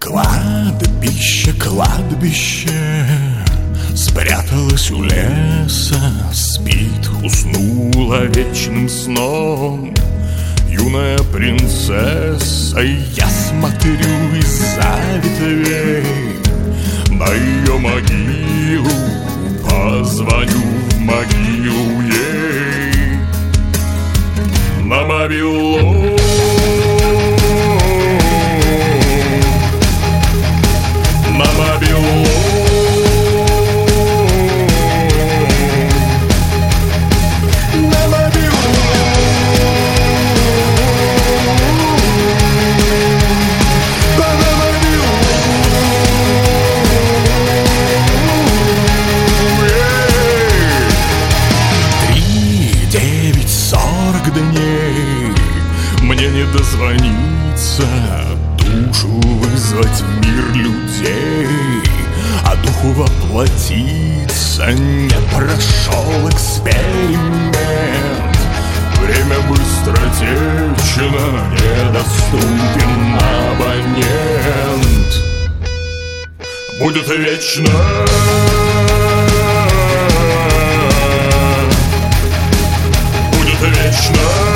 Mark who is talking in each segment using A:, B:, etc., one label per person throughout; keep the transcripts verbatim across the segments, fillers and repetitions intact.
A: Кладбище, кладбище спряталась у леса, спит, уснула вечным сном юная принцесса. Я смотрю из-за ветвей на ее могилу, позвоню в могилу ей на мобилу. На мобилу. На мобилу. Да на мобилу. Три, девять, сорок дней мне не дозвониться, душу вызвать в мир людей, а духу воплотиться. Не прошел эксперимент, время быстротечно, недоступен абонент. Будет вечно. Будет вечно.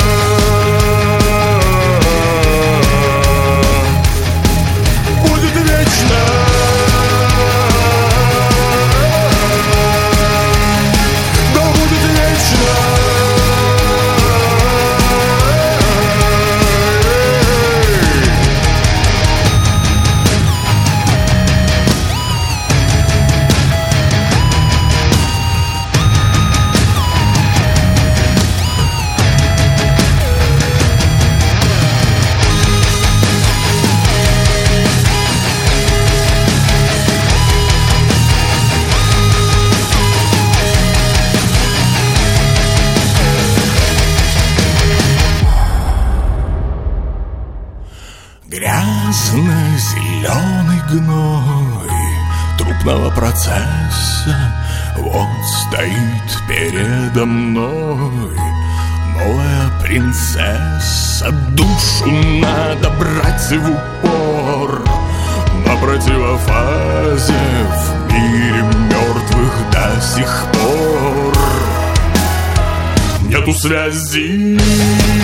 A: Грязно-зеленый гной трупного процесса вот стоит передо мной новая принцесса. Душу надо брать в упор на противофазе, в мире мертвых до сих пор нету связи.